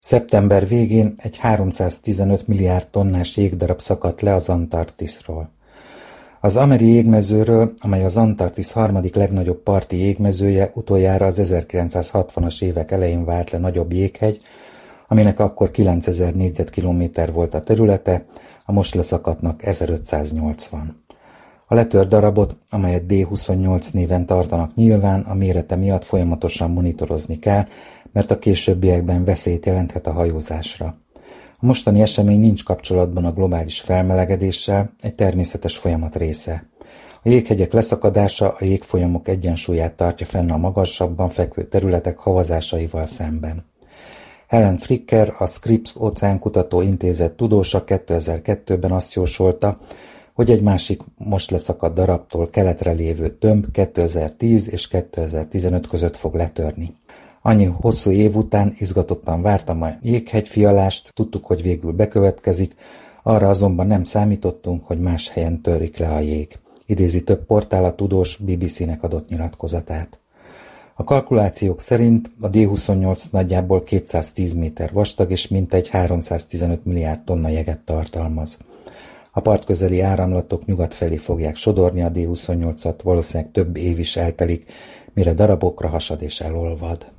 Szeptember végén egy 315 milliárd tonnás jégdarab szakadt le az Antarktiszról. Az amerikai jégmezőről, amely az Antarktisz harmadik legnagyobb parti jégmezője, utoljára az 1960-as évek elején vált le nagyobb jéghegy, aminek akkor 9000 négyzetkilométer volt a területe, a most leszakadtnak 1580. A letört darabot, amelyet D-28 néven tartanak nyilván, a mérete miatt folyamatosan monitorozni kell, mert a későbbiekben veszélyt jelenthet a hajózásra. A mostani esemény nincs kapcsolatban a globális felmelegedéssel, egy természetes folyamat része. A jéghegyek leszakadása a jégfolyamok egyensúlyát tartja fenn a magasabban fekvő területek havazásaival szemben. Helen Fricker, a Scripps Óceánkutató Intézet tudósa 2002-ben azt jósolta, hogy egy másik most leszakadt darabtól keletre lévő tömb 2010 és 2015 között fog letörni. Annyi hosszú év után izgatottan vártam a jéghegyfialást, tudtuk, hogy végül bekövetkezik, arra azonban nem számítottunk, hogy más helyen törik le a jég. Idézi több portál a tudós BBC-nek adott nyilatkozatát. A kalkulációk szerint a D-28 nagyjából 210 méter vastag és mintegy 315 milliárd tonna jeget tartalmaz. A partközeli áramlatok nyugat felé fogják sodorni a D-28-at, valószínűleg több év is eltelik, mire darabokra hasad és elolvad.